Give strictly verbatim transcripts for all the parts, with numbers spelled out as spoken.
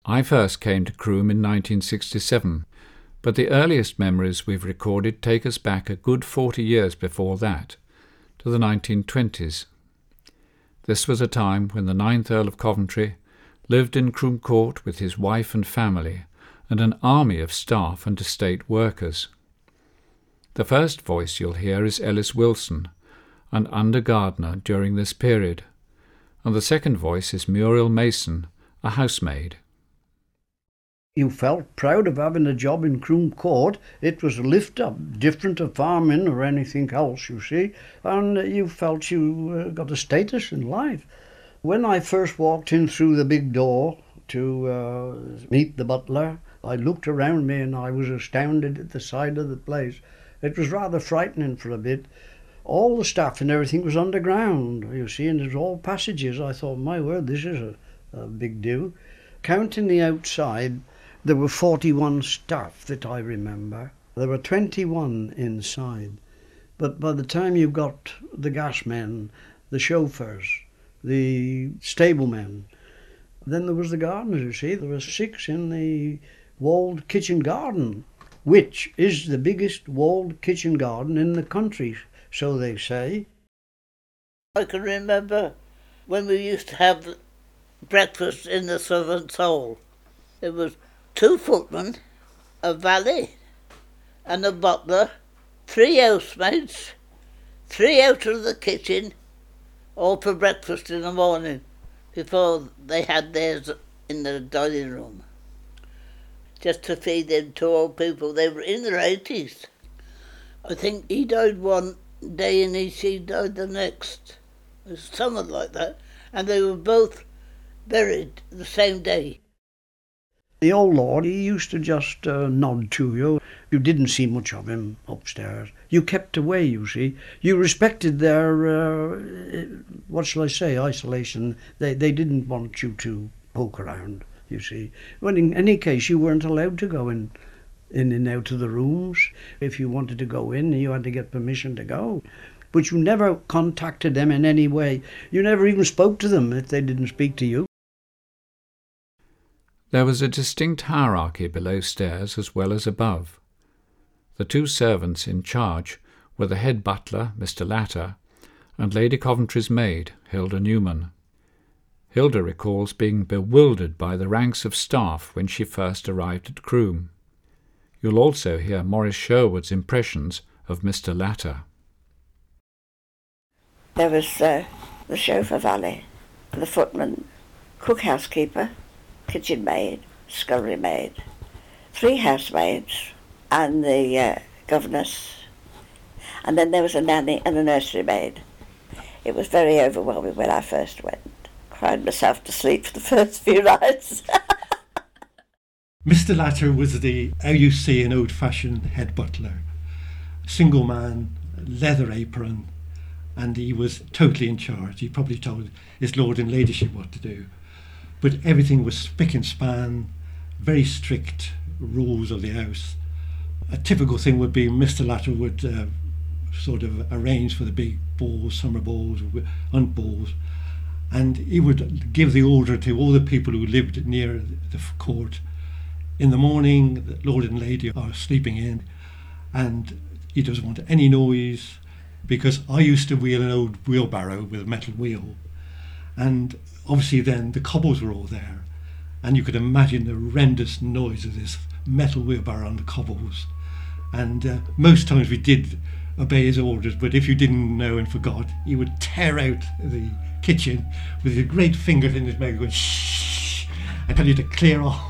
I first came to Croom in nineteen sixty-seven, but the earliest memories we've recorded take us back a good forty years before that, to the nineteen twenties. This was a time when the ninth Earl of Coventry lived in Croom Court with his wife and family and an army of staff and estate workers. The first voice you'll hear is Ellis Wilson, an under gardener during this period, and the second voice is Muriel Mason, a housemaid. You felt proud of having a job in Croom Court. It was a lift-up, different to farming or anything else, you see, and you felt you uh, got a status in life. When I first walked in through the big door to uh, meet the butler, I looked around me and I was astounded at the side of the place. It was rather frightening for a bit. All the staff and everything was underground, you see, and it was all passages. I thought, my word, this is a, a big deal. Counting the outside, there were forty-one staff that I remember. There were twenty-one inside. But by the time you got the gas men, the chauffeurs, the stablemen, then there was the gardeners, you see. There were six in the walled kitchen garden, which is the biggest walled kitchen garden in the country, so they say. I can remember when we used to have breakfast in the Southern Soul. There was two footmen, a valet and a butler, three housemaids, three out of the kitchen, all for breakfast in the morning before they had theirs in the dining room. Just to feed them two old people. They were in their eighties. I think he died one day and he, she died the next. It was something like that. And they were both buried the same day. The old lord, he used to just uh, nod to you. You didn't see much of him upstairs. You kept away, you see. You respected their, uh, what shall I say, isolation. They, they didn't want you to poke around, you see. Well, in any case, you weren't allowed to go in, in and out of the rooms. If you wanted to go in, you had to get permission to go. But you never contacted them in any way. You never even spoke to them if they didn't speak to you. There was a distinct hierarchy below stairs as well as above. The two servants in charge were the head butler, Mister Latter, and Lady Coventry's maid, Hilda Newman. Hilda recalls being bewildered by the ranks of staff when she first arrived at Croom. You'll also hear Maurice Sherwood's impressions of Mister Latter. There was uh, the chauffeur valet, the footman, cook housekeeper, kitchen maid, scullery maid, three housemaids, and the uh, governess, and then there was a nanny and a nursery maid. It was very overwhelming when I first went. Cried myself to sleep for the first few nights. Mister Latter was the, how you see an old-fashioned head butler. Single man, leather apron, and he was totally in charge. He probably told his lord and ladyship what to do. But everything was spick and span, very strict rules of the house. A typical thing would be Mister Latter would uh, sort of arrange for the big balls, summer balls, hunt balls, and he would give the order to all the people who lived near the court. In the morning, the lord and lady are sleeping in, and he doesn't want any noise, because I used to wheel an old wheelbarrow with a metal wheel, and obviously then the cobbles were all there, and you could imagine the horrendous noise of this metal wheelbarrow on the cobbles. And uh, most times we did obey his orders, but if you didn't know and forgot, he would tear out the kitchen with his great finger in his mouth going shh and tell you to clear off.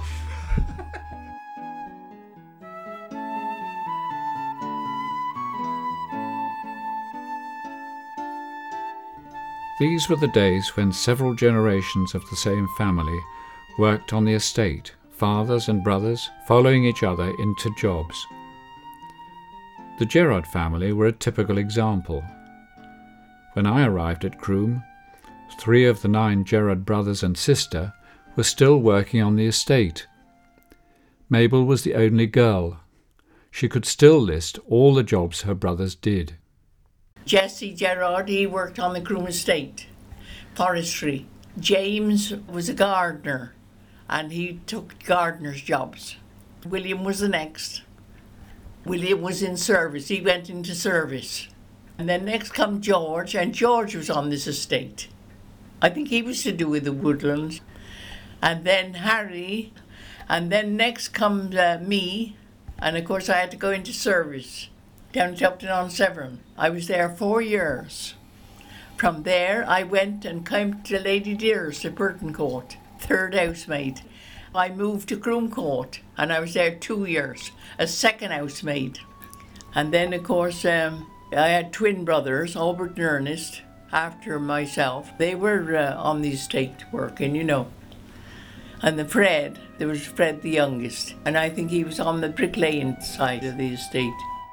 These were the days when several generations of the same family worked on the estate, fathers and brothers following each other into jobs. The Gerard family were a typical example. When I arrived at Croom, three of the nine Gerard brothers and sister were still working on the estate. Mabel was the only girl. She could still list all the jobs her brothers did. Jesse Gerard, he worked on the Croom estate, forestry. James was a gardener. and he took gardener's jobs. William was the next. William was in service. He went into service. And then next come George, and George was on this estate. I think he was to do with the woodlands. And then Harry, and then next comes uh, me, and of course I had to go into service down to Upton-on-Severn. I was there four years. From there I went and came to Lady Dear's at Burton Court, third housemaid. I moved to Croom Court, and I was there two years, as second housemaid. And then, of course, um, I had twin brothers, Albert and Ernest, after myself. They were uh, on the estate working, you know. And the Fred, there was Fred the youngest, and I think he was on the bricklaying side of the estate.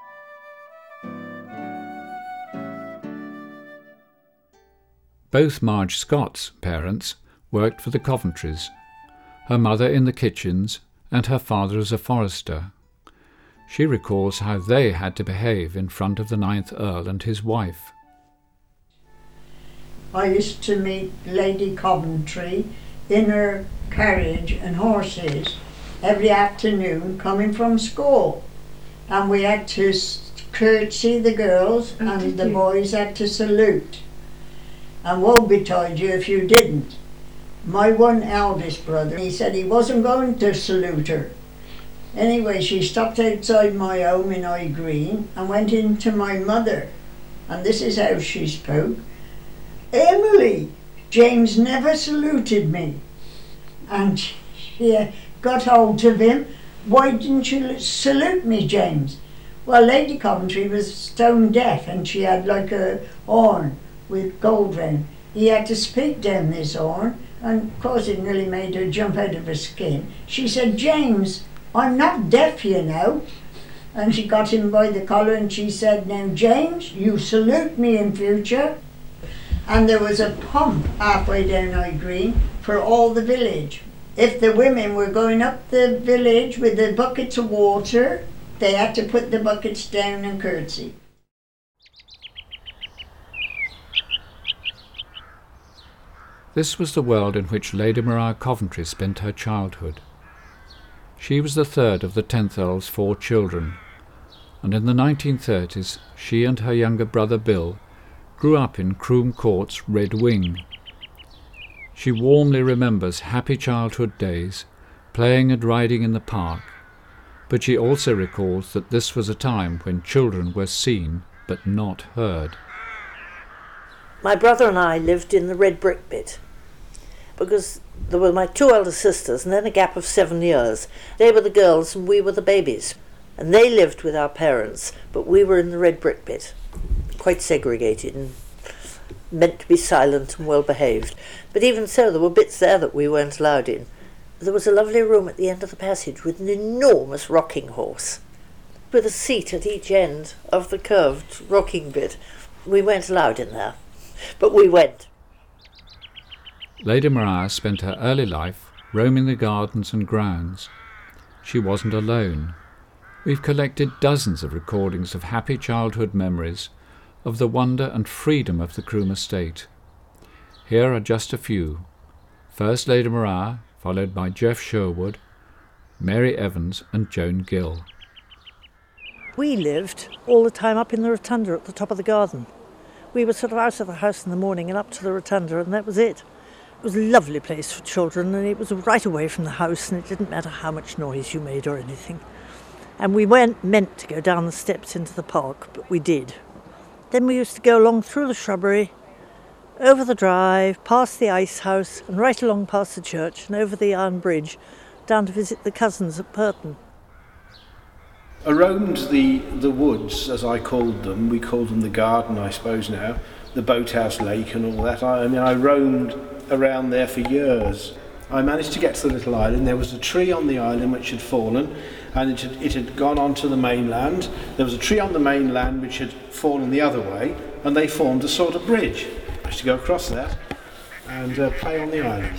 Both Marge Scott's parents worked for the Coventrys, her mother in the kitchens and her father as a forester. She recalls how they had to behave in front of the ninth Earl and his wife. I used to meet Lady Coventry in her carriage and horses every afternoon coming from school, and we had to curtsy the girls oh, and the you? boys had to salute, and woe betide you if you didn't. My one eldest brother, he said he wasn't going to salute her. Anyway, she stopped outside my home in High Green and went into my mother, and this is how she spoke. Emily, James never saluted me. And she got hold of him. Why didn't you salute me, James? Well, Lady Coventry was stone deaf, and she had like a horn with gold round. He had to speak down this horn, and of course it nearly made her jump out of her skin. She said, James, I'm not deaf, you know. And she got him by the collar and she said, now, James, you salute me in future. And there was a pump halfway down High Green for all the village. If the women were going up the village with the buckets of water, they had to put the buckets down and curtsy. This was the world in which Lady Maria Coventry spent her childhood. She was the third of the tenth Earl's four children, and in the nineteen thirties she and her younger brother Bill grew up in Croom Court's Red Wing. She warmly remembers happy childhood days, playing and riding in the park, but she also recalls that this was a time when children were seen but not heard. My brother and I lived in the red brick bit, because there were my two elder sisters and then a gap of seven years. They were the girls and we were the babies. And they lived with our parents, but we were in the red brick bit, quite segregated and meant to be silent and well behaved. But even so, there were bits there that we weren't allowed in. There was a lovely room at the end of the passage with an enormous rocking horse, with a seat at each end of the curved rocking bit. We weren't allowed in there, but we went. Lady Maria spent her early life roaming the gardens and grounds. She wasn't alone. We've collected dozens of recordings of happy childhood memories of the wonder and freedom of the Croom estate. Here are just a few. First Lady Maria, followed by Jeff Sherwood, Mary Evans and Joan Gill. We lived all the time up in the rotunda at the top of the garden. We were sort of out of the house in the morning and up to the rotunda, and that was it. It was a lovely place for children, and it was right away from the house, and it didn't matter how much noise you made or anything. And we weren't meant to go down the steps into the park, but we did. Then we used to go along through the shrubbery, over the drive, past the ice house, and right along past the church, and over the iron bridge, down to visit the cousins at Purton. Around the, the woods, as I called them, we called them the garden, I suppose now, the Boathouse Lake and all that. I, I mean, I roamed around there for years. I managed to get to the little island. There was a tree on the island which had fallen, and it had, it had gone onto the mainland. There was a tree on the mainland which had fallen the other way, and they formed a sort of bridge. I used to go across that and uh, play on the island.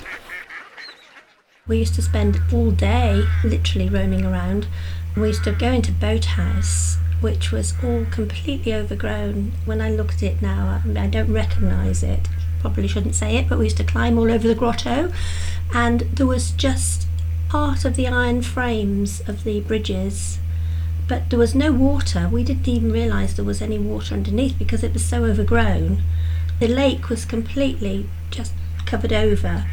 We used to spend all day literally roaming around. We used to go into Boathouse, which was all completely overgrown. When I look at it now, I, I don't recognise it. probably shouldn't say it, but we used to climb all over the grotto, and there was just part of the iron frames of the bridges, but there was no water. We didn't even realise there was any water underneath because it was so overgrown. The lake was completely just covered over.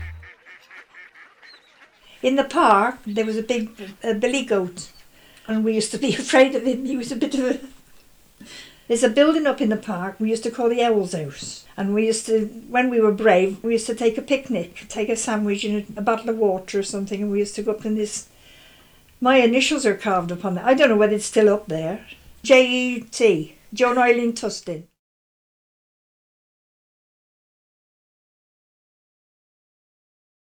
In the park there was a big uh, billy goat, and we used to be afraid of him. He was a bit of a... There's a building up in the park we used to call the Owl's House, and we used to, when we were brave, we used to take a picnic, take a sandwich and a, a bottle of water or something, and we used to go up in this... My initials are carved upon it. I don't know whether it's still up there. J E T, Joan Eileen Tustin.